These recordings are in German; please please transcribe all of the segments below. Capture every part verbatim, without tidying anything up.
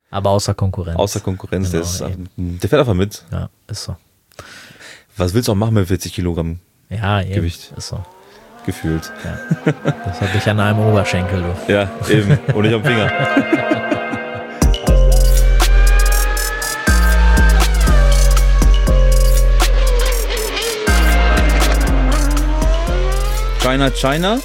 Aber außer Konkurrenz. Außer Konkurrenz, Genau, der, ist, eben. der fährt einfach mit. Ja, ist so. Was willst du auch machen mit vierzig Kilogramm Ja, eben. Gewicht? Ist so. Gefühlt. Ja. Das habe ich an einem Oberschenkel, du. Ja, eben. Und nicht am Finger. China, China.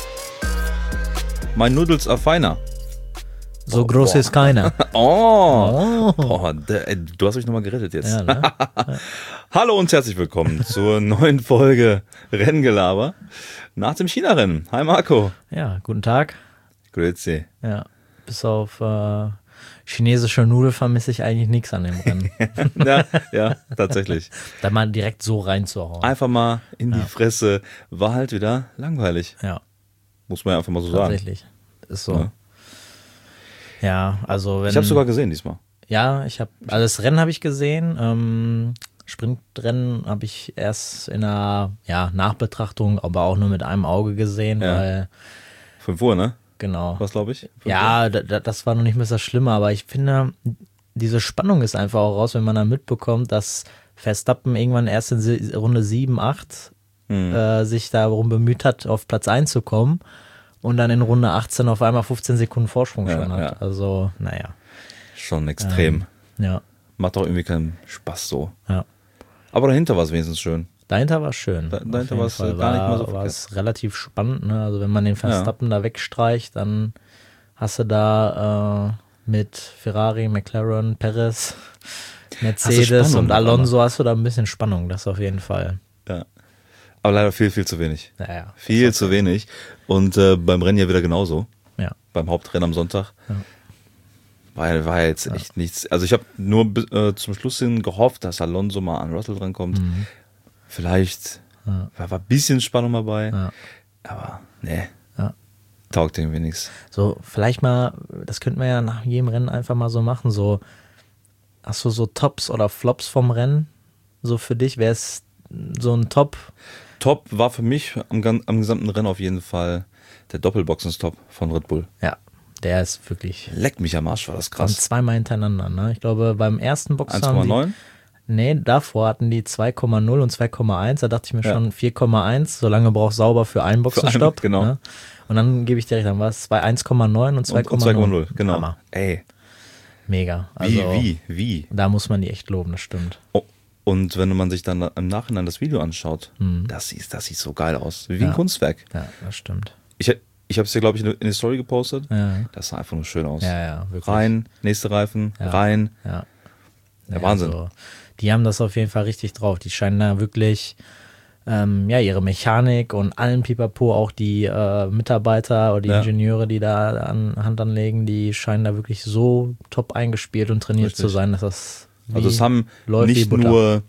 My noodles are finer. So Oh, groß boah. ist keiner. Oh. Oh. Boah, der, ey, du hast mich nochmal gerettet jetzt. Ja, ne? Hallo und herzlich willkommen zur neuen Folge Renngelaber nach dem China-Rennen. Hi Marco. Ja, guten Tag. Grüezi. Ja, bis auf äh, chinesische Nudel vermisse ich eigentlich nichts an dem Rennen. Ja, ja, tatsächlich. Da mal direkt so reinzuhauen. Einfach mal in die Fresse. War halt wieder langweilig. Ja, Muss man ja einfach mal so sagen. tatsächlich. Ist so. Ja. Ja, also wenn... Ich habe sogar gesehen diesmal. Ja, ich habe, also das Rennen habe ich gesehen. Ähm, Sprintrennen habe ich erst in einer ja, Nachbetrachtung, aber auch nur mit einem Auge gesehen, Ja. weil, fünf Uhr, ne? genau. Was glaube ich? fünf Ja, da, da, das war noch nicht mehr das Schlimme, aber ich finde, diese Spannung ist einfach auch raus, wenn man dann mitbekommt, dass Verstappen irgendwann erst in Si- Runde sieben, acht Hm. äh, sich darum bemüht hat, auf Platz eins zu kommen und dann in Runde achtzehn auf einmal fünfzehn Sekunden Vorsprung Ja, schon hat. ja. Also, naja. Schon extrem. Ja, Macht doch irgendwie keinen Spaß so. ja. Aber dahinter war es wenigstens schön. Dahinter war es schön. Da- Auf dahinter jeden war es Fall. gar nicht mal so war, war verkehrt. es relativ spannend. Ne? Also wenn man den Verstappen da wegstreicht, dann hast du da äh, mit Ferrari, McLaren, Perez, Mercedes Spannung und auf Alonso hast du da ein bisschen Spannung. Das auf jeden Fall. Ja. Aber leider viel, viel zu wenig. Naja. Viel zu wenig. Und äh, beim Rennen ja wieder genauso. Ja. Beim Hauptrennen am Sonntag. Ja. War, war jetzt echt nichts. Also ich habe nur bis, äh, zum Schluss hin gehofft, dass Alonso mal an Russell drankommt. Vielleicht Ja. war, war ein bisschen Spannung dabei. Ja. Aber nee, Ja. taugt irgendwie nichts. So, vielleicht mal, das könnten wir ja nach jedem Rennen einfach mal so machen. So, hast du so Tops oder Flops vom Rennen? So für dich, wäre es so ein Top? Top war für mich am, gan- am gesamten Rennen auf jeden Fall der Doppelboxenstopp von Red Bull. Ja, der ist wirklich Leck mich am Arsch, war das und krass. zweimal hintereinander. Ne? Ich glaube, beim ersten Boxen eins haben Komma die, neun? nee, davor hatten die zwei Komma null und zwei Komma eins. Da dachte ich mir Ja. schon vier Komma eins. So lange braucht sauber für einen Boxenstopp. Für einen, genau. Ne? Und dann gebe ich dir recht, dann war es zwei eins Komma neun und zwei Und, und Komma zwei Komma null. null, genau. Hammer. Ey, Mega. wie, Also, wie, wie? da muss man die echt loben, das stimmt. Oh, und wenn man sich dann im Nachhinein das Video anschaut, das, sieht, das sieht so geil aus. Wie ein Mhm. Ja. Kunstwerk. Ja, das stimmt. Ich, ich habe es ja, glaube ich, in die Story gepostet. Ja, Das sah einfach nur schön aus. ja, ja wirklich. Rein, nächste Reifen, Ja. rein. Ja. Ja, Wahnsinn. Also, die haben das auf jeden Fall richtig drauf. Die scheinen da wirklich ähm, ja, ihre Mechanik und allen Pipapo, auch die äh, Mitarbeiter oder die Ja. Ingenieure, die da an Hand anlegen, die scheinen da wirklich so top eingespielt und trainiert Richtig. zu sein, dass das wie Also es haben läuft wie nicht Butter. nur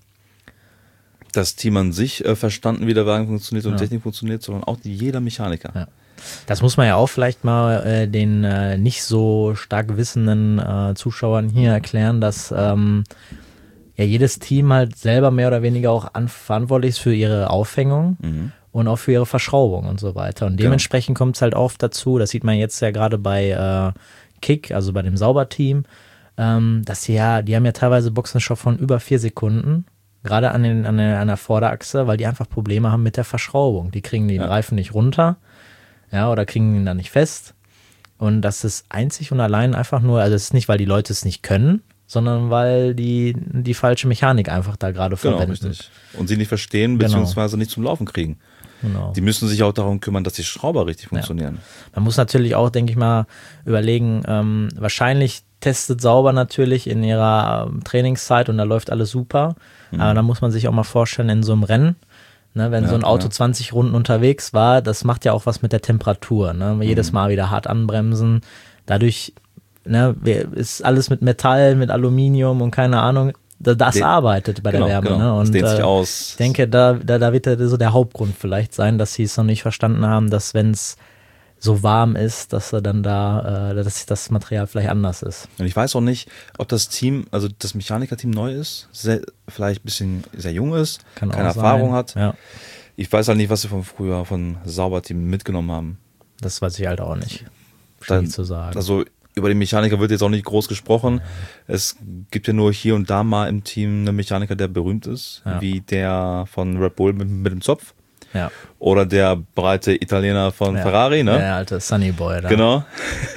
das Team an sich äh, verstanden, wie der Wagen funktioniert und Ja. Technik funktioniert, sondern auch die, jeder Mechaniker. Ja. Das muss man ja auch vielleicht mal äh, den äh, nicht so stark wissenden äh, Zuschauern hier erklären, dass ähm, ja jedes Team halt selber mehr oder weniger auch an, verantwortlich ist für ihre Aufhängung Mhm. und auch für ihre Verschraubung und so weiter. Und dementsprechend kommt es halt oft dazu, das sieht man jetzt ja gerade bei äh, Kick, also bei dem Sauberteam, ähm, dass sie ja, die haben ja teilweise Boxenstopp von über vier Sekunden, gerade an, den, an, der, an der Vorderachse, weil die einfach Probleme haben mit der Verschraubung. Die kriegen den Ja. Reifen nicht runter, ja, oder kriegen ihn da nicht fest. Und das ist einzig und allein einfach nur, also es ist nicht, weil die Leute es nicht können, sondern weil die die falsche Mechanik einfach da gerade Genau, verwenden. richtig. Und sie nicht verstehen, Genau. beziehungsweise nicht zum Laufen kriegen. Genau. Die müssen sich auch darum kümmern, dass die Schrauber richtig funktionieren. Man muss natürlich auch, denke ich mal, überlegen, ähm, wahrscheinlich testet Sauber natürlich in ihrer ähm, Trainingszeit und da läuft alles super. Aber da muss man sich auch mal vorstellen, in so einem Rennen, ne, wenn Ja, so ein Auto ja. zwanzig Runden unterwegs war, das macht ja auch was mit der Temperatur. Ne? Jedes Mal wieder hart anbremsen. Dadurch ne, ist alles mit Metall, mit Aluminium und keine Ahnung. Da- Das Den- arbeitet bei Genau, der Wärme. genau. Ne? Das Und dehnt sich äh, aus. ich denke, da, da, da wird der, so der Hauptgrund vielleicht sein, dass sie es noch nicht verstanden haben, dass wenn es so warm ist, dass er dann da, äh, dass das Material vielleicht anders ist. Und ich weiß auch nicht, ob das Team, also das Mechanikerteam neu ist, sehr, vielleicht ein bisschen sehr jung ist, Kann keine auch Erfahrung sein. hat. Ja, Ich weiß halt nicht, was sie von früher von Sauberteam mitgenommen haben. das weiß ich halt auch nicht. Dann- Schwierig zu sagen. Also über den Mechaniker wird jetzt auch nicht groß gesprochen. Es gibt ja nur hier und da mal im Team einen Mechaniker, der berühmt ist, Ja. wie der von Red Bull mit, mit dem Zopf. Ja. Oder der breite Italiener von ja. Ferrari, ne? Der alte Sunny Boy da. Genau.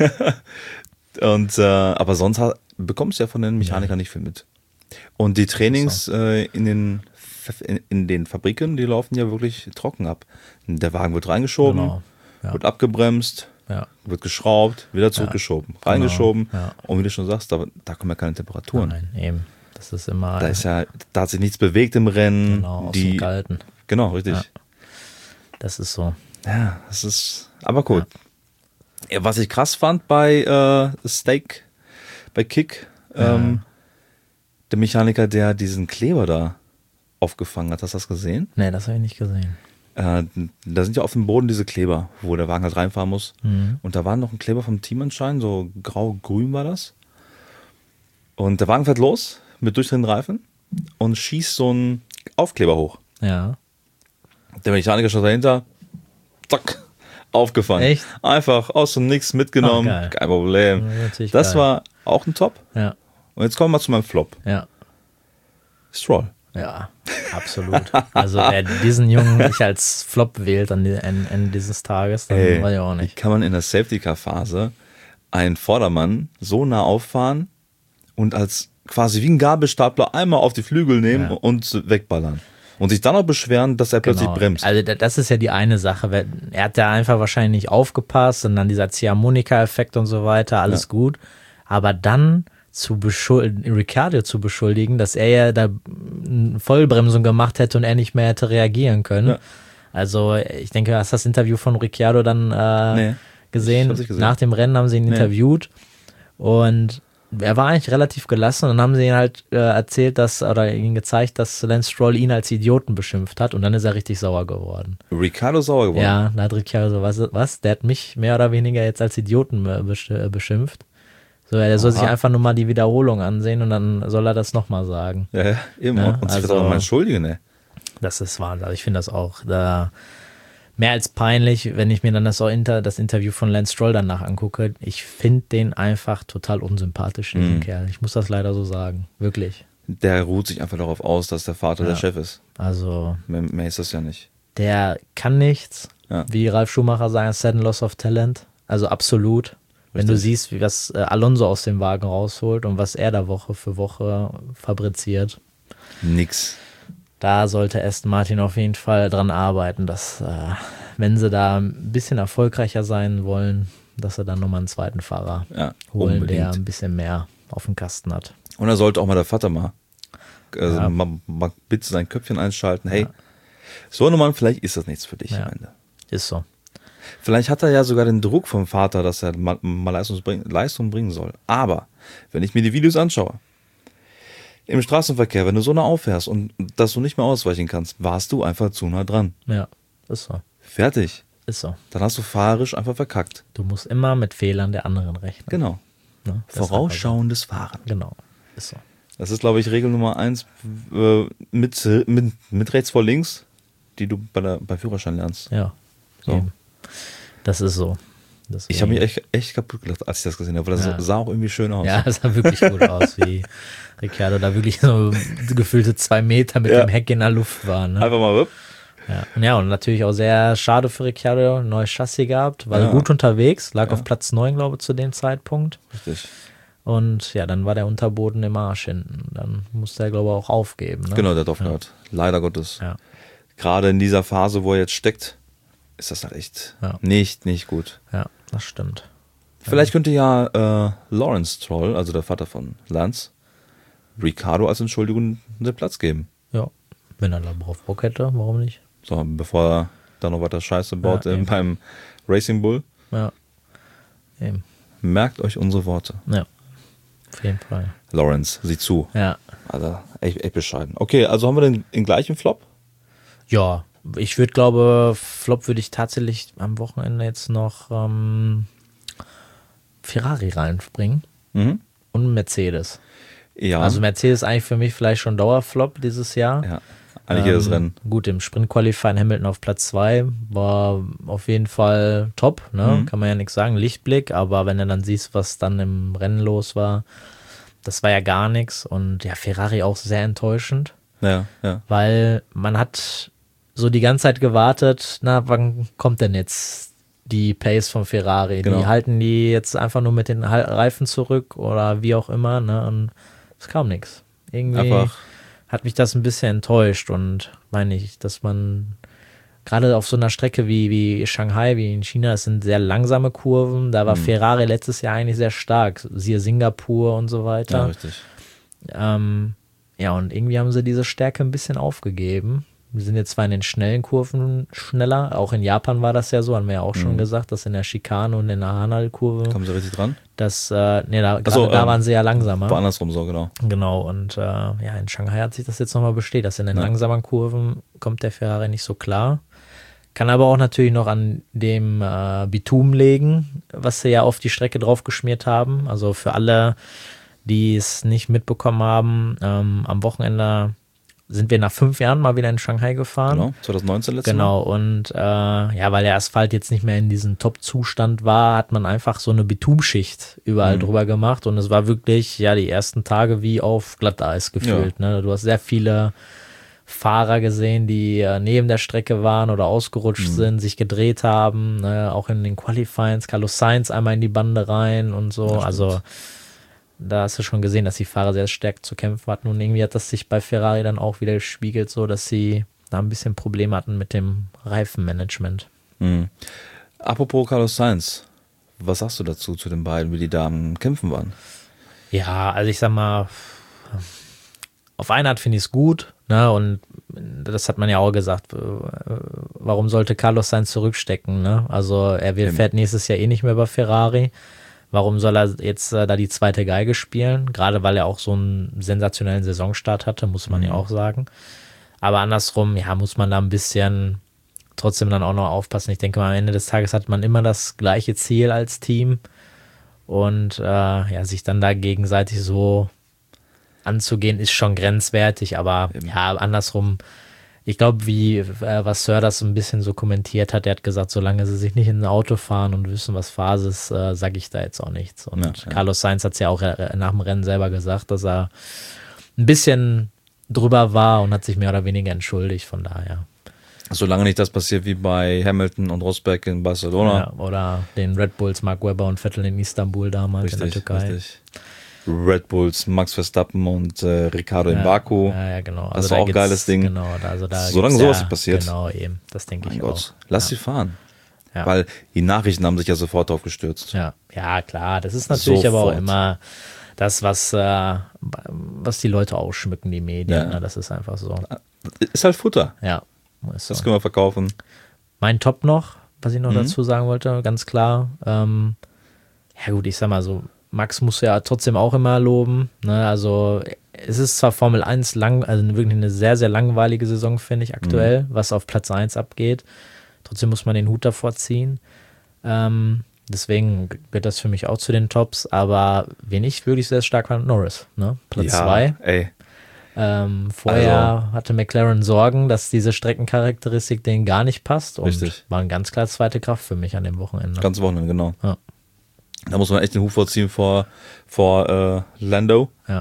und äh, aber sonst hat, bekommst du ja von den Mechanikern nicht viel mit. Und die Trainings so. äh, in den in, in den Fabriken, die laufen ja wirklich trocken ab. Der Wagen wird reingeschoben, Genau. Ja. wird abgebremst, Ja. wird geschraubt, wieder zurückgeschoben, reingeschoben. Ja. Und wie du schon sagst, da, da kommen ja keine Temperaturen. Nein, eben. Das ist immer. Da ist ja, da hat sich nichts bewegt im Rennen. Genau, aus die, dem Kalten. Genau, richtig. Ja. Das ist so. Ja, das ist, aber gut. Ja. Was ich krass fand bei äh, Steak, bei Kick, Ja. ähm, der Mechaniker, der diesen Kleber da aufgefangen hat, hast du das gesehen? Nee, das habe ich nicht gesehen. Äh, da sind ja auf dem Boden diese Kleber, wo der Wagen halt reinfahren muss. Mhm. Und da war noch ein Kleber vom Team anscheinend, so grau-grün war das. Und der Wagen fährt los mit durchdrehenden Reifen und schießt so einen Aufkleber hoch. Ja. Der Mechaniker schaut dahinter, zack, aufgefangen. Echt? Einfach aus dem Nix mitgenommen, Oh, geil. kein Problem. Das ist natürlich Das geil. war auch ein Top. Ja. Und jetzt kommen wir mal zu meinem Flop. Ja. Stroll. Ja, absolut. Also wer diesen Jungen nicht als Flop wählt an Ende, Ende dieses Tages, dann Ey, weiß ich auch wie nicht. kann man in der Safety-Car-Phase einen Vordermann so nah auffahren und als quasi wie ein Gabelstapler einmal auf die Flügel nehmen Ja. und wegballern? Und sich dann auch beschweren, dass er plötzlich Genau. bremst. Also da- das ist ja die eine Sache. weil Er hat da einfach wahrscheinlich nicht aufgepasst und dann dieser Ziehharmonika-Effekt und so weiter, alles Ja. gut. Aber dann zu beschuldigen, Ricciardo zu beschuldigen, dass er ja da eine Vollbremsung gemacht hätte und er nicht mehr hätte reagieren können. Ja. Also ich denke, hast du das Interview von Ricciardo dann äh, Nee, gesehen? ich hab's nicht gesehen. Nach dem Rennen haben sie ihn Nee. interviewt und er war eigentlich relativ gelassen und dann haben sie ihn halt äh, erzählt, dass oder ihm gezeigt, dass Lance Stroll ihn als Idioten beschimpft hat und dann ist er richtig sauer geworden. Ricardo sauer geworden. Ja, da hat Ricciardo so, was, was? Der hat mich mehr oder weniger jetzt als Idioten äh, besch äh, beschimpft. So, er soll Aha. sich einfach nur mal die Wiederholung ansehen und dann soll er das nochmal sagen. Ja, ja, eben. Ja, und sich also- also, auch mal entschuldigen, ey. Das ist Wahnsinn. Also ich finde das auch da mehr als peinlich, wenn ich mir dann das, auch inter, das Interview von Lance Stroll danach angucke. Ich finde den einfach total unsympathisch, diesen Mhm. Kerl. Ich muss das leider so sagen. Wirklich. Der ruht sich einfach darauf aus, dass der Vater Ja. der Chef ist. Also Mehr, mehr ist das ja nicht. der kann nichts. Ja. Wie Ralf Schumacher sagt, sudden loss of talent. Also absolut. Wenn du Richtig. siehst, wie was äh, Alonso aus dem Wagen rausholt und was er da Woche für Woche fabriziert, Nix. da sollte Aston Martin auf jeden Fall dran arbeiten, dass, äh, wenn sie da ein bisschen erfolgreicher sein wollen, dass sie dann nochmal einen zweiten Fahrer Ja, holen, unbedingt. der ein bisschen mehr auf dem Kasten hat. Und da sollte auch mal der Vater mal, also Ja. mal, mal bitte sein Köpfchen einschalten. Hey, so eine Mann, vielleicht ist das nichts für dich Ja. am Ende. Ist so. Vielleicht hat er ja sogar den Druck vom Vater, dass er mal, mal Leistung, bringen, Leistung bringen soll. Aber wenn ich mir die Videos anschaue, im Straßenverkehr, wenn du so nah auffährst und dass du nicht mehr ausweichen kannst, warst du einfach zu nah dran. Ja, ist so. Fertig. Ist so. Dann hast du fahrerisch einfach verkackt. Du musst immer mit Fehlern der anderen rechnen. Genau. Ne? Das ist Vorausschauendes Fahren. einfach so. Genau. Ist so. Das ist, glaube ich, Regel Nummer eins äh, mit, mit, mit rechts vor links, die du bei der, bei Führerschein lernst. Ja. So. Eben. Das ist so. Deswegen- Ich habe mich echt, echt kaputt gelacht, als ich das gesehen habe, weil das Ja. sah auch irgendwie schön aus. Ja, das sah wirklich gut aus, wie Ricciardo da wirklich so gefühlte zwei Meter mit Ja. dem Heck in der Luft war. Ne? Einfach mal, wupp. Ja. Und ja, und natürlich auch sehr schade für Ricciardo, ein neues Chassis gehabt, war Ja. gut unterwegs, lag Ja. auf Platz neun, glaube ich, zu dem Zeitpunkt. Richtig. Und ja, dann war der Unterboden im Arsch hinten. Dann musste er, glaube ich, auch aufgeben. Ne? Genau, der hat aufgehört. Leider Gottes. Ja. Gerade in dieser Phase, wo er jetzt steckt, ist das halt echt Ja. nicht, nicht gut. Ja, das stimmt. Vielleicht könnte ja äh, Lawrence Stroll, also der Vater von Lance, Ricardo als Entschuldigung den Platz geben. Ja, wenn er da drauf Bock hätte, warum nicht? So, bevor er da noch weiter Scheiße baut Ja, äh, eben. beim Racing Bull. Ja, eben. Merkt euch unsere Worte. Ja, auf jeden Fall. Lawrence, sieh zu. Ja, Also echt, echt bescheiden. Okay, also haben wir den, den gleichen Flop? ja, ich würde glaube, Flop würde ich tatsächlich am Wochenende jetzt noch ähm, Ferrari reinspringen Mhm. und Mercedes. Ja. Also Mercedes eigentlich für mich vielleicht schon Dauerflop dieses Jahr. ja. Eigentlich jedes Rennen. Gut, im Sprint-Qualifying Hamilton auf Platz zwei war auf jeden Fall top, ne? Mhm. Kann man ja nichts sagen, Lichtblick, aber wenn du dann siehst, was dann im Rennen los war, das war ja gar nichts. Und ja, Ferrari auch sehr enttäuschend, Ja, ja. weil man hat so die ganze Zeit gewartet, na, wann kommt denn jetzt die Pace von Ferrari? Genau. Die halten die jetzt einfach nur mit den Reifen zurück oder wie auch immer, ne? Und es kam nichts. Irgendwie Einfach. hat mich das ein bisschen enttäuscht und meine ich, dass man gerade auf so einer Strecke wie, wie Shanghai, wie in China, das sind sehr langsame Kurven, da war Mhm. Ferrari letztes Jahr eigentlich sehr stark, siehe Singapur und so Ja, weiter. richtig. Ähm, ja, und irgendwie haben sie diese Stärke ein bisschen aufgegeben. Wir sind jetzt zwar in den schnellen Kurven schneller, auch in Japan war das ja so, haben wir ja auch schon Mhm. gesagt, dass in der Schikane und in der Hanal-Kurve, Kommen Sie richtig dran? das, äh, nee, da, Ach so, gerade da ähm, waren sie ja langsamer. War andersrum so, genau. Genau, und äh, ja, in Shanghai hat sich das jetzt nochmal bestätigt, dass in den Ja. langsamen Kurven kommt der Ferrari nicht so klar. Kann aber auch natürlich noch an dem äh, Bitumen liegen, was sie ja auf die Strecke draufgeschmiert haben. Also für alle, die es nicht mitbekommen haben, ähm, am Wochenende sind wir nach fünf Jahren mal wieder in Shanghai gefahren. Genau, zwanzig neunzehn letztes Genau, und äh, ja, weil der Asphalt jetzt nicht mehr in diesem Top-Zustand war, hat man einfach so eine Bitumschicht überall Mhm. drüber gemacht und es war wirklich, ja, die ersten Tage wie auf Glatteis gefühlt. Ne? Du hast sehr viele Fahrer gesehen, die äh, neben der Strecke waren oder ausgerutscht Mhm. sind, sich gedreht haben, ne? Auch in den Qualifyings, Carlos Sainz einmal in die Bande rein und so, Ja, stimmt. also da hast du schon gesehen, dass die Fahrer sehr stark zu kämpfen hatten und irgendwie hat das sich bei Ferrari dann auch wieder gespiegelt, so dass sie da ein bisschen Probleme hatten mit dem Reifenmanagement. Mhm. Apropos Carlos Sainz, was sagst du dazu, zu den beiden, wie die da am Kämpfen waren? Ja, also ich sag mal, auf eine Art finde ich es gut, ne, und das hat man ja auch gesagt, äh, warum sollte Carlos Sainz zurückstecken, ne? Also er wird, Eben. fährt nächstes Jahr eh nicht mehr bei Ferrari. Warum soll er jetzt äh, da die zweite Geige spielen? Gerade weil er auch so einen sensationellen Saisonstart hatte, muss man Mhm. ja auch sagen. Aber andersrum, ja, muss man da ein bisschen trotzdem dann auch noch aufpassen. Ich denke mal, am Ende des Tages hat man immer das gleiche Ziel als Team und äh, ja, sich dann da gegenseitig so anzugehen, ist schon grenzwertig, aber Eben. ja, andersrum, ich glaube, wie äh, was Sir das ein bisschen so kommentiert hat, er hat gesagt, solange sie sich nicht in ein Auto fahren und wissen, was Phase ist, äh, sage ich da jetzt auch nichts. Und Ja, ja. Carlos Sainz hat es ja auch äh, nach dem Rennen selber gesagt, dass er ein bisschen drüber war und hat sich mehr oder weniger entschuldigt, von daher. Solange nicht das passiert wie bei Hamilton und Rosberg in Barcelona. Ja, oder den Red Bulls Mark Webber und Vettel in Istanbul damals in der Richtig, Türkei. richtig. Red Bulls, Max Verstappen und äh, Ricardo in Ja, Baku. Ja, ja, genau. Das da war auch ein gibt's- geiles Ding. Genau, da, also da Solange gibt's sowas ja, nicht passiert. Genau, eben. Das denke Mein ich Gott, auch. lass ja. sie fahren. Ja. Weil die Nachrichten haben sich ja sofort drauf gestürzt. Ja, ja, klar. Das ist natürlich aber auch Sofort. immer das, was, äh, was die Leute ausschmücken, die Medien. Ja. Ne? Das ist einfach so. Ist halt Futter. Ja. Ist Das so. können wir verkaufen. Mein Top noch, was ich noch Mhm. dazu sagen wollte, ganz klar. Ähm, ja gut, ich sag mal so, Max muss ja trotzdem auch immer loben. Ne? Also es ist zwar Formel eins lang, also wirklich eine sehr, sehr langweilige Saison, finde ich aktuell, was auf Platz eins abgeht. Trotzdem muss man den Hut davor ziehen. Ähm, deswegen gehört das für mich auch zu den Tops. Aber wen ich wirklich sehr stark fand, Norris. Ne? Platz ja, zwei. ey. Ähm, vorher Also- hatte McLaren Sorgen, dass diese Streckencharakteristik denen gar nicht passt. Und Richtig. war eine ganz klar zweite Kraft für mich an dem Wochenende. Ganz Wochenende, genau. Ja. Da muss man echt den Hut vorziehen vor, vor äh, Lando. Ja.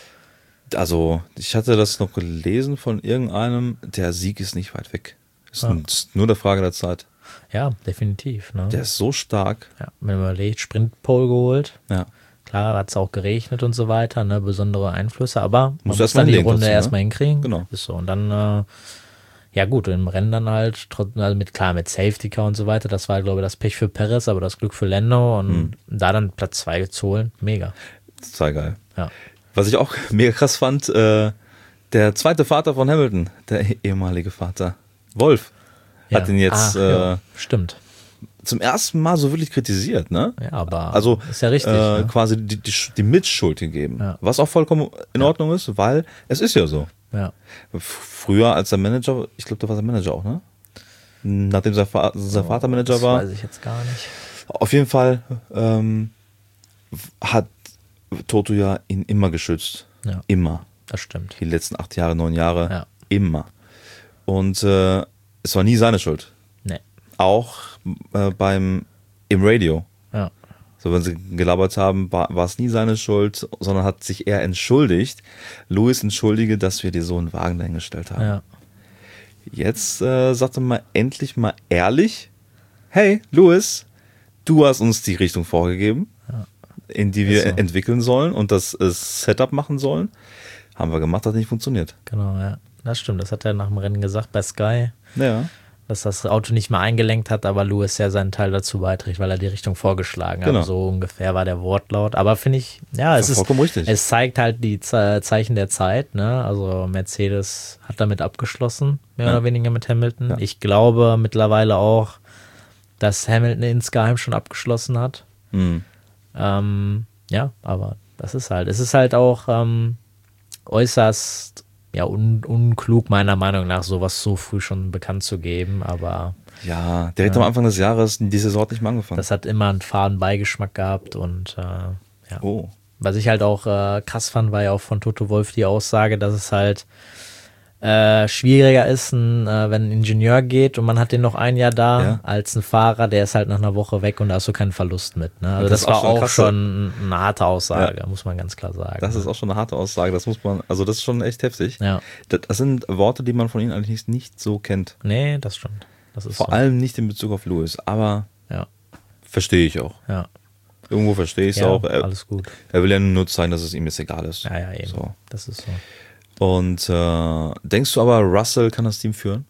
Also, ich hatte das noch gelesen von irgendeinem, der Sieg ist nicht weit weg. Ist Ja. n- ist nur eine Frage der Zeit. Ja, definitiv. Ne? Der ist so stark. Ja, wenn man überlegt, Sprintpole geholt. Ja. Klar, hat es auch geregnet und so weiter, ne? Besondere Einflüsse, aber man Muss muss erst mal dann die hinlegen Runde trotzdem, erstmal ne? hinkriegen. Genau. Ist so. Und dann, äh, ja gut, im Rennen dann halt, trotzdem, also mit, klar, mit Safety Car und so weiter, das war, glaube ich, das Pech für Perez, aber das Glück für Lando und Mhm. da dann Platz zwei zu holen, mega. Total geil. Ja. Was ich auch mega krass fand, äh, der zweite Vater von Hamilton, der ehemalige Vater, Wolf, hat Ja. ihn jetzt Ah, äh, ja, stimmt. zum ersten Mal so wirklich kritisiert, ne? Ja, aber Also ist ja richtig. äh, ne? quasi die, die, die Mitschuld gegeben. Ja. Was auch vollkommen in Ordnung ist, weil es ist ja so. Ja. F- Früher als der Manager, ich glaube, der war der Manager auch, ne? Nachdem sein, Va sein Vater Manager das war. weiß ich jetzt gar nicht. Auf jeden Fall ähm, hat Toto ja ihn immer geschützt. Ja. Immer. Das stimmt. Die letzten acht Jahre, neun Jahre. Ja. Immer. Und äh, es war nie seine Schuld. Nee. Auch äh, beim im Radio. Ja. So, wenn sie gelabert haben, war, war es nie seine Schuld, sondern hat sich eher entschuldigt. Lewis entschuldige, dass wir dir so einen Wagen dahingestellt haben. Ja. Jetzt äh, sagt er mal endlich mal ehrlich, hey, Lewis, du hast uns die Richtung vorgegeben, ja. in die wir so. entwickeln sollen und das äh, Setup machen sollen. Haben wir gemacht, hat nicht funktioniert. Genau, ja. Das stimmt, das hat er nach dem Rennen gesagt bei Sky. Ja. Dass das Auto nicht mehr eingelenkt hat, aber Lewis ja seinen Teil dazu beiträgt, weil er die Richtung vorgeschlagen genau. hat. So ungefähr war der Wortlaut. Aber finde ich, ja, es ist, richtig. es zeigt halt die Ze- Zeichen der Zeit. Ne? Also Mercedes hat damit abgeschlossen, mehr ja. oder weniger mit Hamilton. Ja. Ich glaube mittlerweile auch, dass Hamilton insgeheim schon abgeschlossen hat. Mhm. Ähm, ja, aber das ist halt, es ist halt auch ähm, äußerst ja, un, unklug meiner Meinung nach, sowas so früh schon bekannt zu geben, aber ja, direkt äh, am Anfang des Jahres die Saison hat nicht mal angefangen. Das hat immer einen faden Beigeschmack gehabt und äh, ja. Oh. Was ich halt auch äh, krass fand, war ja auch von Toto Wolff die Aussage, dass es halt äh, schwieriger ist, ein, äh, wenn ein Ingenieur geht und man hat den noch ein Jahr da, ja. als ein Fahrer, der ist halt nach einer Woche weg und da hast du keinen Verlust mit. Ne? Also das, das war auch schon, schon eine harte Aussage, ja. muss man ganz klar sagen. Das ist auch schon eine harte Aussage, das muss man, also das ist schon echt heftig. Ja. Das, das sind Worte, die man von ihnen eigentlich nicht, nicht so kennt. Nee, das stimmt. Das ist Vor so. allem nicht in Bezug auf Lewis, aber ja. verstehe ich auch. Ja. Irgendwo verstehe ich es ja, auch. Er, alles gut. Er will ja nur zeigen, dass es ihm jetzt egal ist. Ja, ja, eben. So. Das ist so. Und äh, denkst du aber, Russell kann das Team führen?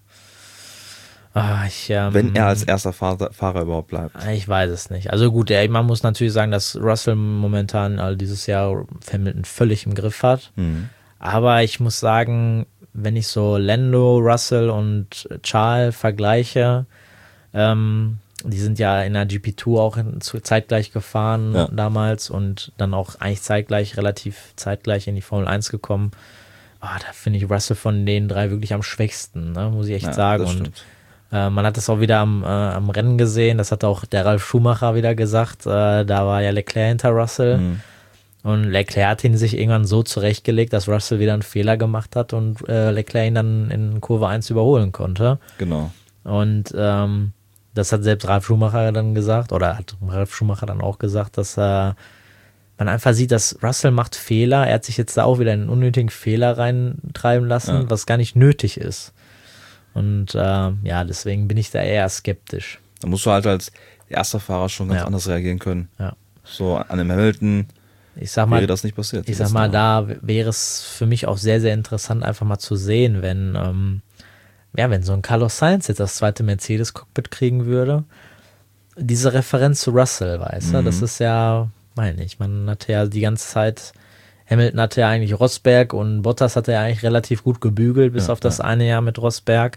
Ah, ich, ähm, Wenn er als erster Fahrer, Fahrer überhaupt bleibt. Ich weiß es nicht. Also gut, ja, man muss natürlich sagen, dass Russell momentan also dieses Jahr Hamilton völlig im Griff hat. Mhm. Aber ich muss sagen, wenn ich so Lando, Russell und Charles vergleiche, ähm, die sind ja in der G P zwei auch in, zu, zeitgleich gefahren ja. damals und dann auch eigentlich zeitgleich, relativ zeitgleich in die Formel eins gekommen. Oh, da finde ich Russell von den drei wirklich am schwächsten, ne, muss ich echt ja, sagen. Und äh, man hat das auch wieder am, äh, am Rennen gesehen, das hat auch der Ralf Schumacher wieder gesagt, äh, da war ja Leclerc hinter Russell. Mhm. Und Leclerc hat ihn sich irgendwann so zurechtgelegt, dass Russell wieder einen Fehler gemacht hat und äh, Leclerc ihn dann in Kurve eins überholen konnte. Genau. Und ähm, das hat selbst Ralf Schumacher dann gesagt, oder hat Ralf Schumacher dann auch gesagt, dass äh, man einfach sieht, dass Russell macht Fehler. Er hat sich jetzt da auch wieder in einen unnötigen Fehler reintreiben lassen, ja. was gar nicht nötig ist. Und äh, ja, deswegen bin ich da eher skeptisch. Da musst du halt als erster Fahrer schon ganz ja. anders reagieren können. Ja. So an dem Hamilton ich sag mal, wäre das nicht passiert. Ich sag mal, da wäre es für mich auch sehr, sehr interessant, einfach mal zu sehen, wenn, ähm, ja, wenn so ein Carlos Sainz jetzt das zweite Mercedes-Cockpit kriegen würde. Diese Referenz zu Russell, weißt du, mhm. das ist ja, meine ich, man hatte ja die ganze Zeit, Hamilton hatte ja eigentlich Rosberg und Bottas hatte ja eigentlich relativ gut gebügelt, bis ja, auf das ja. eine Jahr mit Rosberg.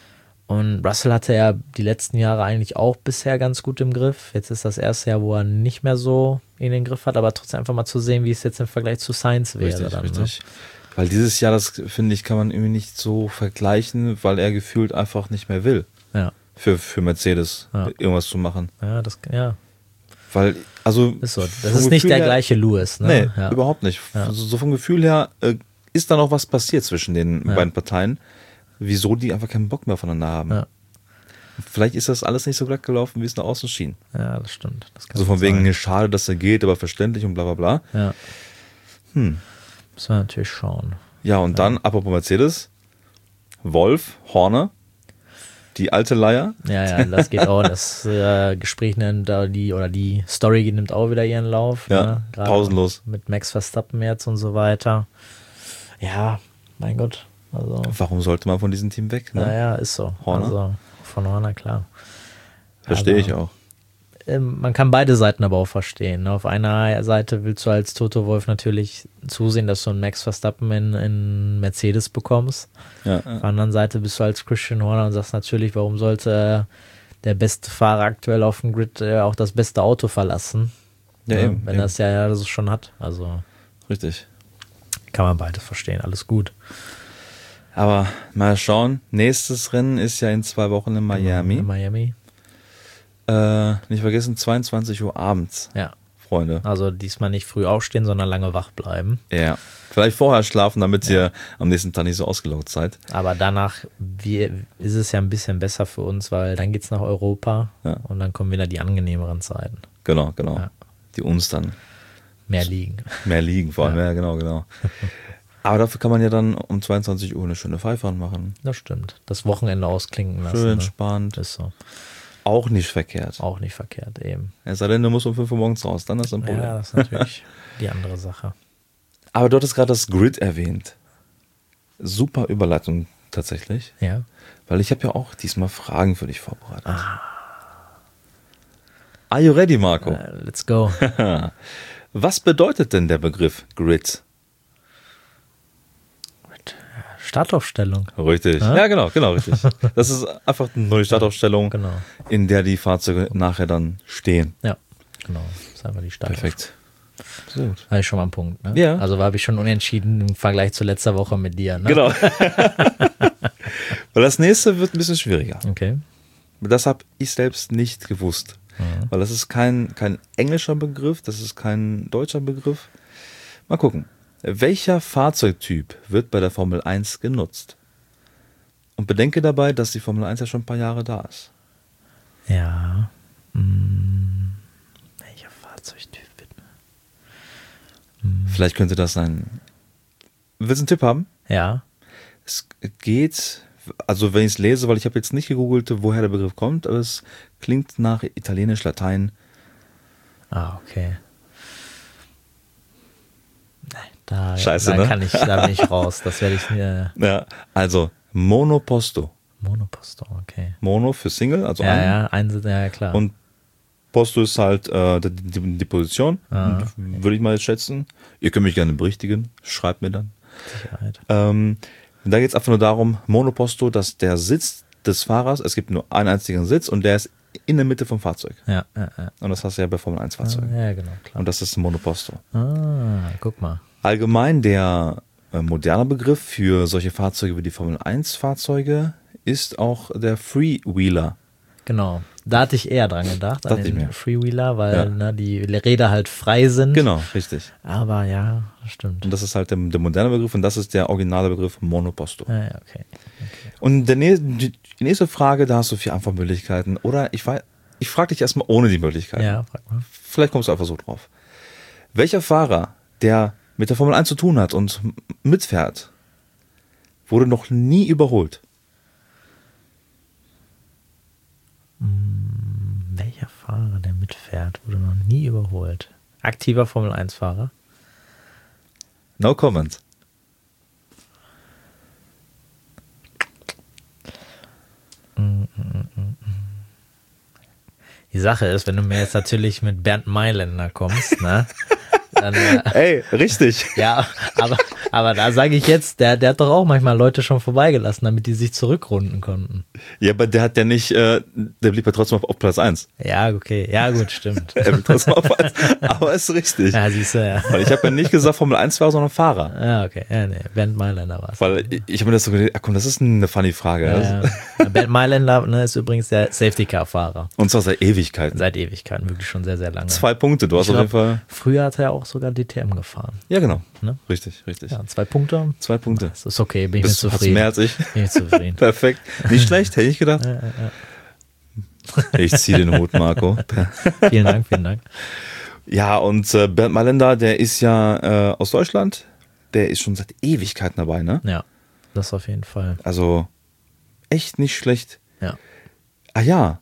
Und Russell hatte ja die letzten Jahre eigentlich auch bisher ganz gut im Griff. Jetzt ist das erste Jahr, wo er nicht mehr so in den Griff hat, aber trotzdem einfach mal zu sehen, wie es jetzt im Vergleich zu Sainz wäre. Richtig, dann, richtig. Ne? Weil dieses Jahr, das finde ich, kann man irgendwie nicht so vergleichen, weil er gefühlt einfach nicht mehr will. Ja. Für, für Mercedes ja. irgendwas zu machen. Ja, das, ja. Weil, also. Ist so. Das ist nicht der her, gleiche Lewis, ne? Nee, ja. überhaupt nicht. Ja. So, so vom Gefühl her äh, ist da noch was passiert zwischen den ja. beiden Parteien, wieso die einfach keinen Bock mehr voneinander haben. Ja. Vielleicht ist das alles nicht so glatt gelaufen, wie es nach außen schien. Ja, das stimmt. Das kann so von wegen, sein. schade, dass er geht, aber verständlich und bla bla bla. Ja. Hm. Müssen wir natürlich schauen. Ja, und ja. dann, apropos Mercedes, Wolf, Horner, die alte Leier. Ja, ja, das geht auch. Das äh, Gespräch nimmt da die, oder die Story nimmt auch wieder ihren Lauf. Ja, ne? pausenlos. Mit Max Verstappen jetzt und so weiter. Ja, mein Gott. Also, warum sollte man von diesem Team weg? Ne? Naja, ist so. Horner? Also, von Horner, klar. Verstehe ich auch. Ähm, man kann beide Seiten aber auch verstehen. Auf einer Seite willst du als Toto Wolff natürlich zusehen, dass du einen Max Verstappen in, in Mercedes bekommst. Ja, Auf ja. der anderen Seite bist du als Christian Horner und sagst natürlich, warum sollte der beste Fahrer aktuell auf dem Grid äh, auch das beste Auto verlassen? Ja, ja, eben, wenn eben. das ja, ja das schon hat. Also richtig. Kann man beides verstehen, alles gut. Aber mal schauen, nächstes Rennen ist ja in zwei Wochen in Miami. In Miami. Äh, nicht vergessen, zweiundzwanzig Uhr abends. Ja. Freunde. Also diesmal nicht früh aufstehen, sondern lange wach bleiben. Ja. Vielleicht vorher schlafen, damit ja. ihr am nächsten Tag nicht so ausgelaugt seid. Aber danach wir, ist es ja ein bisschen besser für uns, weil dann geht es nach Europa ja. und dann kommen wieder die angenehmeren Zeiten. Genau, genau. Ja. Die uns dann mehr liegen. Mehr liegen, vor allem, ja, ja genau, genau. Aber dafür kann man ja dann um zweiundzwanzig Uhr eine schöne Pfeife machen. Das stimmt. Das Wochenende ausklinken lassen. Schön entspannt. Ne? Ist so. Auch nicht verkehrt. Auch nicht verkehrt, eben. Es sei denn, du musst um fünf Uhr morgens raus, dann ist das ein Problem. Ja, das ist natürlich die andere Sache. Aber du hattest gerade das Grid erwähnt. Super Überleitung tatsächlich. Ja. Weil ich habe ja auch diesmal Fragen für dich vorbereitet. Ah. Are you ready, Marco? Uh, let's go. Was bedeutet denn der Begriff Grid? Startaufstellung. Richtig. Ja? ja, genau, genau, richtig. Das ist einfach eine neue Startaufstellung, genau. in der die Fahrzeuge nachher dann stehen. Ja, genau. Das ist einfach die Startaufstellung. Perfekt. Sehr gut. Habe ich schon mal einen Punkt, ne? Ja. Also habe ich schon unentschieden im Vergleich zu letzter Woche mit dir, ne? Genau. Weil das nächste wird ein bisschen schwieriger. Okay. Das habe ich selbst nicht gewusst. Mhm. Weil das ist kein, kein englischer Begriff, das ist kein deutscher Begriff. Mal gucken. Welcher Fahrzeugtyp wird bei der Formel eins genutzt? Und bedenke dabei, dass die Formel eins ja schon ein paar Jahre da ist. Ja. Hm. Welcher Fahrzeugtyp wird? Hm. Vielleicht könnte das sein. Willst du einen Tipp haben? Ja. Es geht, also wenn ich es lese, weil ich habe jetzt nicht gegoogelt, woher der Begriff kommt, aber es klingt nach Italienisch, Latein. Ah, okay. Da, Scheiße, da ne? kann ich, da bin ich raus. Das werde ich mir. Ja, also Monoposto. Monoposto, okay. Mono für Single, also ja, ein. Ja, ein, ja, klar. Und Posto ist halt äh, die, die, die Position, ah, okay. würde ich mal jetzt schätzen. Ihr könnt mich gerne berichtigen, schreibt mir dann. Sicherheit. Ähm, da geht es einfach nur darum, Monoposto, dass der Sitz des Fahrers, es gibt nur einen einzigen Sitz und der ist in der Mitte vom Fahrzeug. Ja, ja, ja. Und das hast du ja bei Formel eins Fahrzeugen. Ah, ja, genau, klar. Und das ist ein Monoposto. Ah, guck mal. Allgemein der äh, moderne Begriff für solche Fahrzeuge wie die Formel eins Fahrzeuge ist auch der Freewheeler. Genau. Da hatte ich eher dran gedacht, Dachte an den ich mir. Freewheeler, weil Ja. ne, die Räder halt frei sind. Genau, richtig. Aber ja, stimmt. Und das ist halt der, der moderne Begriff und das ist der originale Begriff Monoposto. Ja, ja, okay. okay. Und der, nä- die die nächste Frage, da hast du vier Antwortmöglichkeiten. Oder ich, weiß- ich frage dich erstmal ohne die Möglichkeiten. Ja, frag mal. Vielleicht kommst du einfach so drauf. Welcher Fahrer, der mit der Formel eins zu tun hat und m- mitfährt, wurde noch nie überholt? Hm, welcher Fahrer, der mitfährt, wurde noch nie überholt? Aktiver Formel eins Fahrer? No comment. Die Sache ist, wenn du mir jetzt natürlich mit Bernd Mailänder kommst, ne? Dann, äh, Ey, richtig. ja, aber, aber da sage ich jetzt, der, der hat doch auch manchmal Leute schon vorbeigelassen, damit die sich zurückrunden konnten. Ja, aber der hat ja nicht, äh, der blieb ja trotzdem auf, auf Platz eins. Ja, okay. Ja, gut, stimmt. Er blieb trotzdem auf eins. Aber ist richtig. Ja, siehst du, ja. Weil ich habe ja nicht gesagt Formel eins Fahrer, sondern Fahrer. Ja, okay. Ja, nee, Bernd Mailänder war es. Weil ich, ich habe mir das so gedacht, ach komm, das ist eine funny Frage. Ja, ja. Bernd Mailänder, ne, ist übrigens der Safety-Car-Fahrer. Und zwar seit Ewigkeiten. Seit Ewigkeiten, wirklich schon sehr, sehr lange. Zwei Punkte, du hast Ich auf jeden glaub, Fall. Früher hat er auch sogar D T M gefahren. Ja, genau. Ne? Richtig, richtig. Ja, zwei Punkte. Zwei Punkte. Das ist okay, bin ich Das mit hast zufrieden. mehr als ich. Bin ich zufrieden. Perfekt. Nicht schlecht, hätte ich gedacht. Ja, ja, ja. Ich ziehe den Hut, Marco. Vielen Dank, vielen Dank. Ja, und äh, Bernd Mailänder, der ist ja äh, aus Deutschland. Der ist schon seit Ewigkeiten dabei, ne? Ja, das auf jeden Fall. Also echt nicht schlecht. Ja. Ah ja.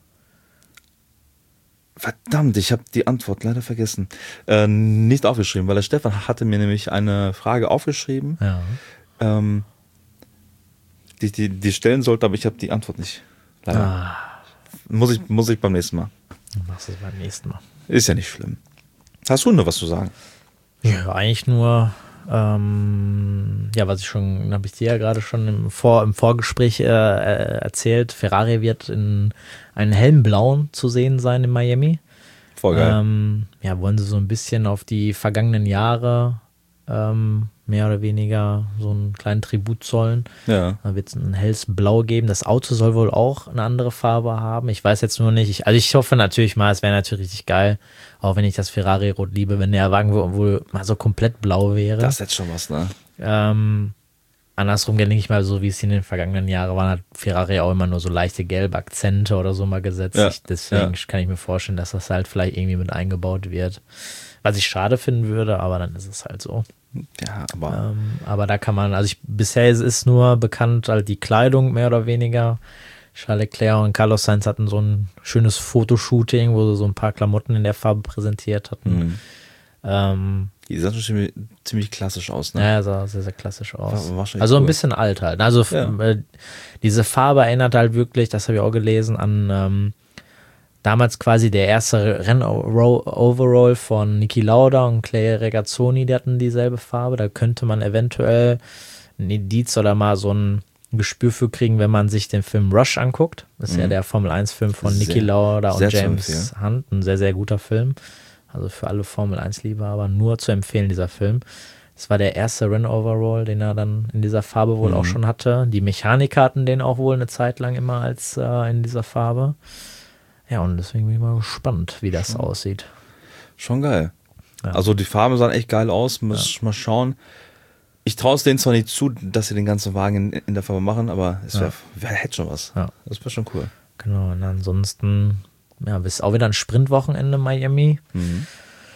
Verdammt, ich habe die Antwort leider vergessen. Äh, nicht aufgeschrieben, weil der Stefan hatte mir nämlich eine Frage aufgeschrieben, Ja. ähm, die, die, die stellen sollte, aber ich habe die Antwort nicht. Leider. Ah, Muss, ich, muss ich beim nächsten Mal. du machst es beim nächsten Mal. Ist ja nicht schlimm. Hast du noch was zu sagen? Ja, eigentlich nur, ähm, ja, was ich schon, habe ich dir ja gerade schon im, Vor, im Vorgespräch äh, äh, erzählt. Ferrari wird in einen hellblauen zu sehen sein in Miami. Voll geil. Ähm, ja, wollen sie so ein bisschen auf die vergangenen Jahre ähm, mehr oder weniger so einen kleinen Tribut zollen. Ja. Da wird es ein helles Blau geben. Das Auto soll wohl auch eine andere Farbe haben. Ich weiß jetzt nur nicht. Ich, also ich hoffe natürlich mal, es wäre natürlich richtig geil, auch wenn ich das Ferrari-Rot liebe, wenn der Wagen wohl, wohl mal so komplett blau wäre. Das ist jetzt schon was, ne? Ähm, andersrum denke ich mal, so wie es in den vergangenen Jahren war, hat Ferrari auch immer nur so leichte gelbe Akzente oder so mal gesetzt. Ja, Ich, deswegen ja. kann ich mir vorstellen, dass das halt vielleicht irgendwie mit eingebaut wird. Was ich schade finden würde, aber dann ist es halt so. Ja, aber Ähm, aber da kann man, also ich, bisher ist, ist nur bekannt halt die Kleidung mehr oder weniger. Charles Leclerc und Carlos Sainz hatten so ein schönes Fotoshooting, wo sie so ein paar Klamotten in der Farbe präsentiert hatten. Mhm. Ähm, die sahen schon ziemlich, ziemlich klassisch aus, ne? Ja, sah sehr, sehr klassisch aus. War- war schon also ein cool. bisschen alt halt. Also f- Ja. äh, diese Farbe erinnert halt wirklich, das habe ich auch gelesen, an ähm, damals quasi der erste Renn-Overall von Niki Lauda und Clay Regazzoni, die hatten dieselbe Farbe. Da könnte man eventuell ein Indiz oder mal so ein Gespür für kriegen, wenn man sich den Film Rush anguckt. Das ist ja Mhm. der Formel eins Film von Sehr- Niki Lauda und sehr zu James empfehlen. Hunt. Ein sehr, sehr guter Film. Also für alle Formel eins Liebhaber nur zu empfehlen, dieser Film. Das war der erste Renn-Overall, den er dann in dieser Farbe wohl Mhm. auch schon hatte. Die Mechaniker hatten den auch wohl eine Zeit lang immer als äh, in dieser Farbe. Ja, und deswegen bin ich mal gespannt, wie das aussieht. Schon geil. Ja. Also die Farben sahen echt geil aus. Muss ich mal schauen. Ich traue es denen zwar nicht zu, dass sie den ganzen Wagen in, in der Farbe machen, aber es wäre, wär, hätte schon was. Ja. Das wäre schon cool. Genau, und ansonsten, ja, ist auch wieder ein Sprintwochenende Miami. Mhm.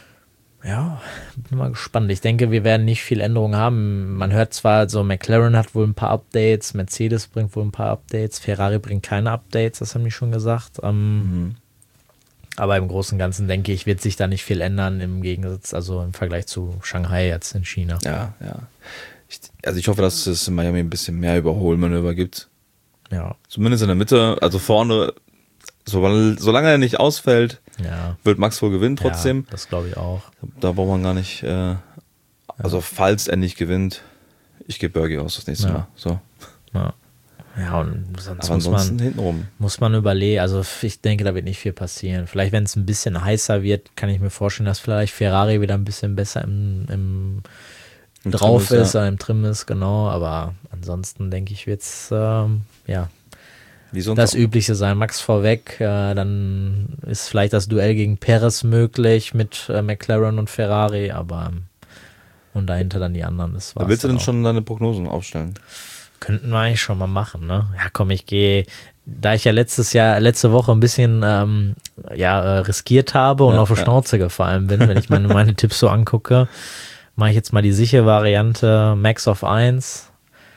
Ja, bin mal gespannt. Ich denke, wir werden nicht viel Änderungen haben. Man hört zwar, so McLaren hat wohl ein paar Updates, Mercedes bringt wohl ein paar Updates, Ferrari bringt keine Updates, das haben die schon gesagt. Ähm, Mhm. Aber im Großen und Ganzen, denke ich, wird sich da nicht viel ändern im Gegensatz, also im Vergleich zu Shanghai jetzt in China. Ja, ja. Ich, also ich hoffe, dass es in Miami ein bisschen mehr Überholmanöver gibt. Ja, Zumindest in der Mitte, also vorne, so, solange er nicht ausfällt, ja. wird Max wohl gewinnen trotzdem. Ja, das glaube ich auch. Da braucht man gar nicht, äh, also falls er nicht gewinnt, ich gebe Bergie aus das nächste Ja. Mal. So. Ja, ja und sonst Aber muss ansonsten man, hintenrum. muss man überlegen, also ich denke, da wird nicht viel passieren. Vielleicht, wenn es ein bisschen heißer wird, kann ich mir vorstellen, dass vielleicht Ferrari wieder ein bisschen besser im, im Im drauf Trim ist, ja. oder im Trim ist, genau. Aber ansonsten denke ich, wird es ähm, ja, Wie sonst das auch. Übliche sein. Max vorweg, äh, dann ist vielleicht das Duell gegen Perez möglich mit äh, McLaren und Ferrari, aber ähm, und dahinter dann die anderen. Das Da war's willst du dann denn auch. schon deine Prognosen aufstellen? Könnten wir eigentlich schon mal machen, ne? Ja, komm, ich gehe, da ich ja letztes Jahr, letzte Woche ein bisschen ähm, ja, äh, riskiert habe und Ja, auf die ja. Schnauze gefallen bin, wenn ich meine, meine Tipps so angucke, mache ich jetzt mal die sichere Variante: Max auf eins,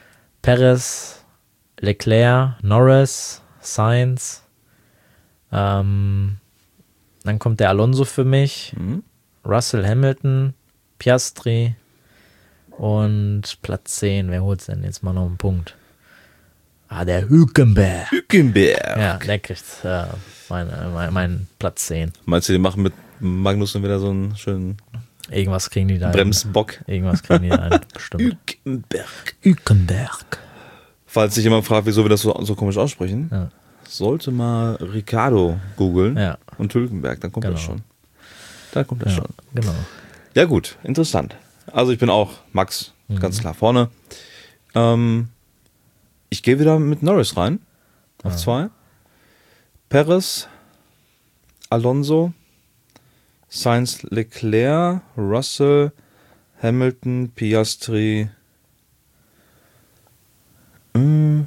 Perez, Leclerc, Norris, Sainz, ähm, dann kommt der Alonso für mich, Mhm. Russell, Hamilton, Piastri und Platz zehn. Wer holt denn jetzt mal noch einen Punkt? Ah, der Hülkenberg. Hülkenberg. Ja, der kriegt äh, meine, mein, meinen Platz zehn. Meinst du, die machen mit Magnussen wieder so einen schönen Irgendwas kriegen die da hin. Bremsbock? Irgendwas kriegen die da hin, bestimmt. Hülkenberg. Hülkenberg. Falls sich jemand fragt, wieso wir das so, so komisch aussprechen, Ja. sollte mal Ricardo googeln Ja. und Hülkenberg, dann kommt Genau. das schon. Da kommt das Ja, schon. genau. Ja gut, interessant. Also ich bin auch Max, Mhm. ganz klar vorne. Ähm, ich gehe wieder mit Norris rein, auf zwei. Perez, Alonso, Sainz, Leclerc, Russell, Hamilton, Piastri. Mm.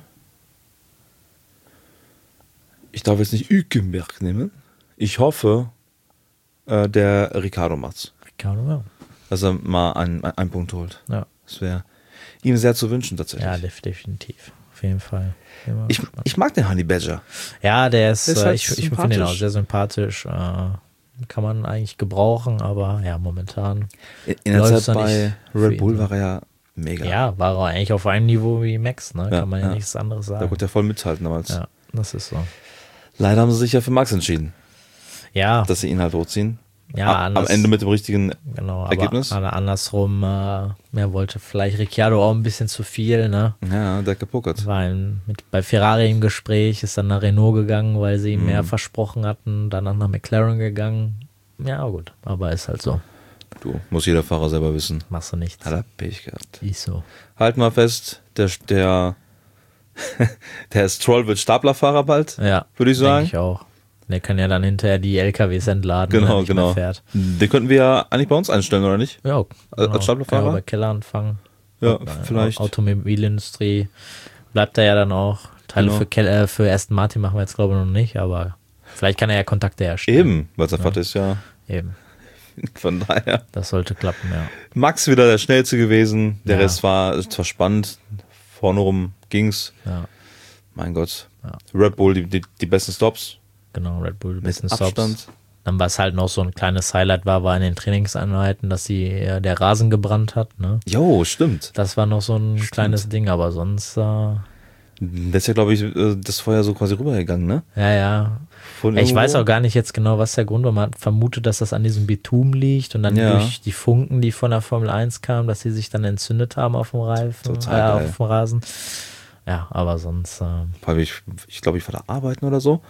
Ich darf jetzt nicht Hülkenberg nehmen. Ich hoffe, äh, der Ricardo macht's. Ricardo, ja. Dass er mal einen, einen Punkt holt. Ja, Das wäre ihm sehr zu wünschen tatsächlich. ja def- definitiv. Auf jeden Fall. Bin mal ich, gespannt. ich mag den Honey Badger. ja, der ist, Der ist äh, halt ich, ich finde den auch sympathisch. sehr sympathisch. Äh, kann man eigentlich gebrauchen, aber ja, momentan. In, in der Läuft's Zeit noch bei nicht für Red ihn Bull so. war er ja mega. Ja, war er eigentlich auf einem Niveau wie Max, ne? Ja, Kann man ja, ja. nichts anderes Da sagen. konnte er voll mithalten damals. Ja, das ist so. Leider haben sie sich ja für Max entschieden, Ja, dass sie ihn halt hochziehen. ja A- Am anders, Ende mit dem richtigen genau, Ergebnis. aber andersrum, äh, er wollte vielleicht Ricciardo auch ein bisschen zu viel, ne? Ja, der hat gepokert. War in, mit, bei Ferrari im Gespräch, ist dann nach Renault gegangen, weil sie ihm Mhm. mehr versprochen hatten, danach nach McLaren gegangen. Ja, gut, aber ist halt so. Du, muss jeder Fahrer selber wissen. Machst du nichts. Hat er Pech gehabt. Ist so. Halt mal fest, der, der, der Stroll wird Staplerfahrer bald, Ja, würde ich sagen. denke ich auch. Der kann ja dann hinterher die L K Ws entladen, wenn er Genau, nicht mehr genau. fährt. Den könnten wir ja eigentlich bei uns einstellen, oder nicht? Ja, Als- als Staplerfahrer? Kann ja bei Keller anfangen. Ja, Äh, vielleicht. Automobilindustrie bleibt er ja dann auch. Teile Genau. für, Keller, für Aston Martin machen wir jetzt, glaube ich, noch nicht, aber vielleicht kann er ja Kontakte herstellen. Eben, weil sein Vater ist ja, Eben. von daher. Das sollte klappen, ja. Max wieder der Schnellste gewesen, der Ja. Rest war zwar spannend, vorne rum ging's. Ja, Mein Gott. Ja. Red Bull, die, die, die besten Stops. genau. Red Bull, Mit bisschen Abstand. Stops. Dann, was halt noch so ein kleines Highlight war, war in den Trainingseinheiten, dass sie äh, der Rasen gebrannt hat. Ne? Jo, stimmt. Das war noch so ein Stimmt. kleines Ding, aber sonst, äh, ja, Das ist ja, glaube ich, äh, das Feuer so quasi rübergegangen, ne? ja. Von Ich irgendwo. weiß auch gar nicht jetzt genau, was der Grund war. Man hat vermutet, dass das an diesem Bitumen liegt und dann Ja. durch die Funken, die von der Formel eins kamen, dass sie sich dann entzündet haben auf dem Reifen, Total äh, geil. auf dem Rasen. Ja, aber sonst, äh, Weil Ich, ich glaube, ich war da arbeiten oder so.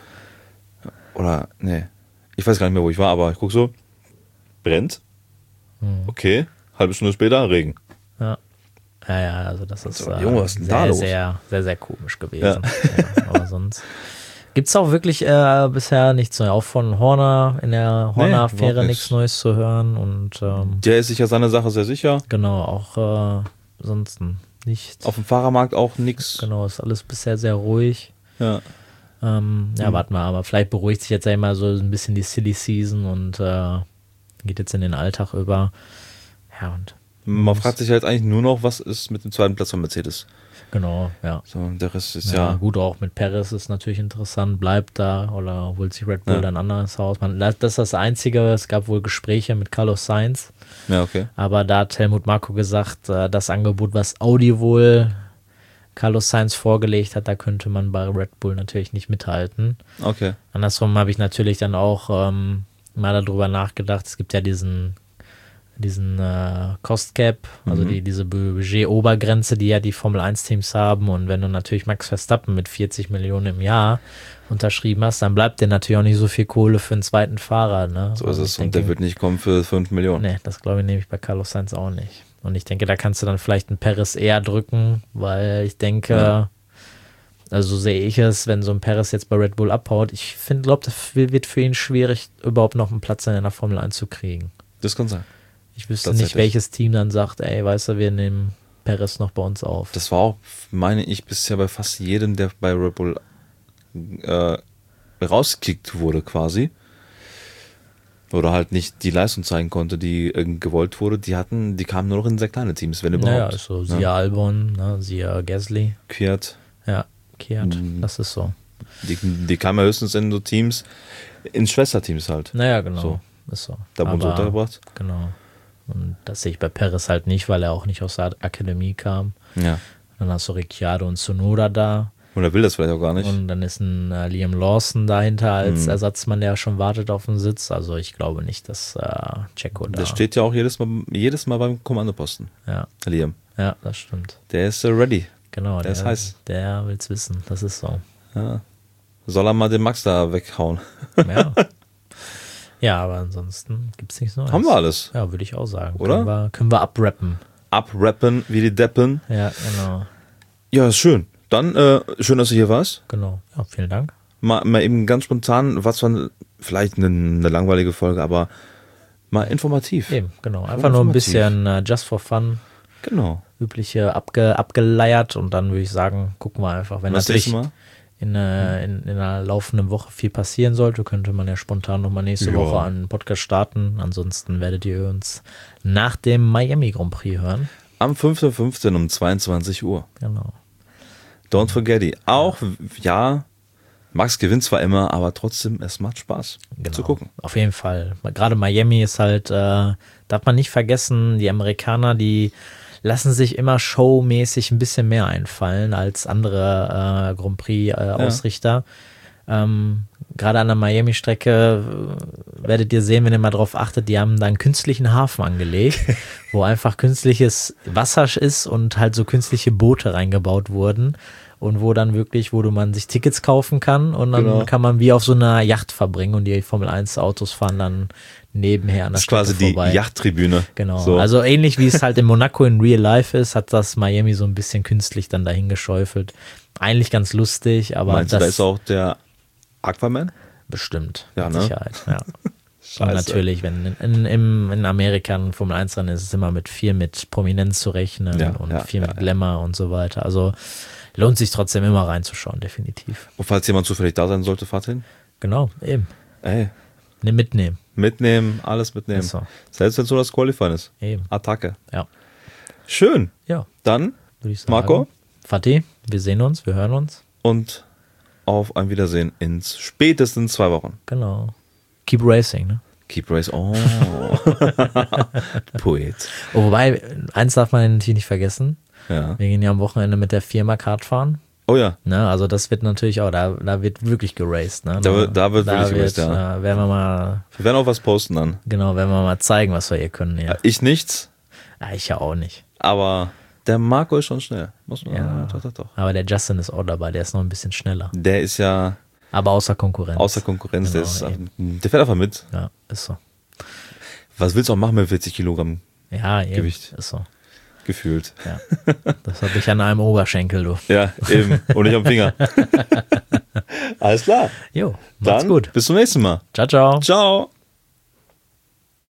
Oder, nee. Ich weiß gar nicht mehr, wo ich war, aber ich gucke so. Brennt. hm, Okay. Halbe Stunde später Regen. ja. Ja, ja, also das ist So, äh, Junge, was ist denn da sehr, los? sehr, sehr, sehr komisch gewesen. Ja, aber sonst gibt es auch wirklich äh, bisher nichts Neues. Auch von Horner in der Nee, Horner-Affäre überhaupt nichts nichts. Neues zu hören und ähm, Der ist sich ja seiner Sache sehr sicher. genau, auch äh, ansonsten nichts. Auf dem Fahrermarkt auch nichts. Genau, ist alles bisher sehr ruhig. Ja. Ähm, ja, Mhm. warten wir, aber vielleicht beruhigt sich jetzt einmal so ein bisschen die Silly Season und äh, geht jetzt in den Alltag über. Ja, und Man fragt sich halt eigentlich nur noch, was ist mit dem zweiten Platz von Mercedes. genau, ja. So, der Rest ist Ja, ja. gut, auch mit Perez ist natürlich interessant, bleibt da oder holt sich Red Bull Ja. dann ein anderes Haus. Man, das ist das Einzige, es gab wohl Gespräche mit Carlos Sainz, Ja, okay. aber da hat Helmut Marko gesagt, äh, das Angebot, was Audi wohl Carlos Sainz vorgelegt hat, da könnte man bei Red Bull natürlich nicht mithalten. Okay. Andersrum habe ich natürlich dann auch ähm, mal darüber nachgedacht, es gibt ja diesen diesen äh, Cost Cap, also Mhm. die, diese Budget-Obergrenze, die ja die Formel eins Teams haben, und wenn du natürlich Max Verstappen mit vierzig Millionen im Jahr unterschrieben hast, dann bleibt dir natürlich auch nicht so viel Kohle für einen zweiten Fahrer. Ne? So ist Also es. ich Und denke, der wird nicht kommen für fünf Millionen. nee, das glaube ich nämlich bei Carlos Sainz auch nicht. Und ich denke, da kannst du dann vielleicht einen Perez eher drücken, weil ich denke, Ja. also so sehe ich es, wenn so ein Perez jetzt bei Red Bull abhaut, ich finde, glaube, das wird für ihn schwierig, überhaupt noch einen Platz in der Formel eins zu kriegen. Das kann sein. Ich wüsste nicht, Tatsächlich. welches Team dann sagt, ey, weißt du, wir nehmen Perez noch bei uns auf. Das war auch, meine ich, bisher bei fast jedem, der bei Red Bull äh, rausgekickt wurde quasi. Oder halt nicht die Leistung zeigen konnte, die äh, gewollt wurde. Die hatten, die kamen nur noch in sehr kleine Teams, wenn überhaupt. naja, ist so, siehe Ja. Albon, ne, siehe Gasly, Fiat, ja, Kiat, Mhm. das ist so. die, die kamen ja höchstens in so Teams, in Schwesterteams halt. Naja, genau, So. ist so. Da wurden sie Aber- untergebracht. Genau. Und das sehe ich bei Perez halt nicht, weil er auch nicht aus der Akademie kam. Ja. Dann hast du Ricciardo und Tsunoda da. Und er will das vielleicht auch gar nicht. Und dann ist ein äh, Liam Lawson dahinter als Mhm. Ersatzmann, der schon wartet auf den Sitz. Also ich glaube nicht, dass äh, Checo da... Der steht ja auch jedes Mal, jedes Mal beim Kommandoposten. Ja, Liam. ja, das stimmt. Der ist äh, ready. Genau, Der ist heiß. Der will's wissen, das ist so. Ja. Soll er mal den Max da weghauen? Ja, ja, aber ansonsten gibt's nichts Neues. Haben wir alles. Ja, würde ich auch sagen. Oder? Können wir, können wir abrappen. Abrappen wie die Deppen. Ja, genau. Ja, ist schön. Dann, äh, schön, dass du hier warst. Genau. Ja, vielen Dank. Mal, mal eben ganz spontan, was war vielleicht eine, eine langweilige Folge, aber mal informativ. Eben, genau. Einfach nur ein informativ. bisschen äh, just for fun. Genau. Übliche abge, abgeleiert, und dann würde ich sagen, gucken wir einfach. Wenn Was natürlich nächstes Mal? in, äh, in, in einer laufenden Woche viel passieren sollte, könnte man ja spontan nochmal nächste Ja. Woche einen Podcast starten. Ansonsten werdet ihr uns nach dem Miami Grand Prix hören. Am fünften fünften um zweiundzwanzig Uhr. Genau. Don't forget it. Auch, ja, Max gewinnt zwar immer, aber trotzdem, es macht Spaß Genau. zu gucken. Auf jeden Fall. Gerade Miami ist halt, äh, darf man nicht vergessen, die Amerikaner, die lassen sich immer showmäßig ein bisschen mehr einfallen als andere äh, Grand Prix-Ausrichter. Äh, ähm, Gerade an der Miami-Strecke äh, werdet ihr sehen, wenn ihr mal drauf achtet, die haben da einen künstlichen Hafen angelegt, wo einfach künstliches Wasser ist und halt so künstliche Boote reingebaut wurden. und wo dann wirklich, wo du man sich Tickets kaufen kann und dann Genau. kann man wie auf so einer Yacht verbringen und die Formel eins Autos fahren dann nebenher an der Das ist Strecke quasi die vorbei. Yachttribüne. Genau, So. also ähnlich wie es halt in Monaco in Real Life ist, hat das Miami so ein bisschen künstlich dann dahin geschäufelt. Eigentlich ganz lustig, aber Meinst du, das da ist auch der Aquaman? bestimmt, Ja, mit ne? Sicherheit. Ja. Scheiße. Und natürlich, wenn in, in, im- in Amerika ein Formel eins Rennen ist, ist es immer mit viel mit Prominenz zu rechnen Ja, und ja, viel ja, mit ja. Glamour und so weiter. Also lohnt sich trotzdem immer reinzuschauen, definitiv. Und falls jemand zufällig da sein sollte, fahrt hin. Genau, eben. Ey, Ne, mitnehmen. mitnehmen, alles mitnehmen. Ist so. Selbst wenn so das Qualifying ist. Eben. Attacke. Ja. Schön. Ja, Dann, würde ich sagen. Marco, Fatih, wir sehen uns, wir hören uns. und auf ein Wiedersehen in spätestens zwei Wochen. Genau. Keep racing, ne? Keep Race. Oh. Poet. Oh, wobei, eins darf man natürlich nicht vergessen. Ja. Wir gehen ja am Wochenende mit der Firma Kart fahren. Oh ja. Ne, also das wird natürlich auch, da, da wird wirklich geraced. Ne? Da wird- da wird wirklich geraced, ja. Da werden wir mal, Wir werden auch was posten dann. genau, werden wir mal zeigen, was wir hier können. Ja. Ich nichts, Ja, ich ja auch nicht. aber der Marco ist schon schnell. Muss man, Ja. doch, doch, doch. Aber der Justin ist auch dabei, der ist noch ein bisschen schneller. Der ist ja Aber außer Konkurrenz. außer Konkurrenz. Genau, der, ist, eben. der fährt einfach mit. Ja, ist so. Was willst du auch machen mit vierzig Kilogramm Ja, eben. Gewicht. Ist so. gefühlt? Ja. Das habe ich an einem Oberschenkel, du. Ja, eben. Und nicht am Finger. Alles klar. Jo, macht's Dann gut. bis zum nächsten Mal. Ciao, ciao. Ciao.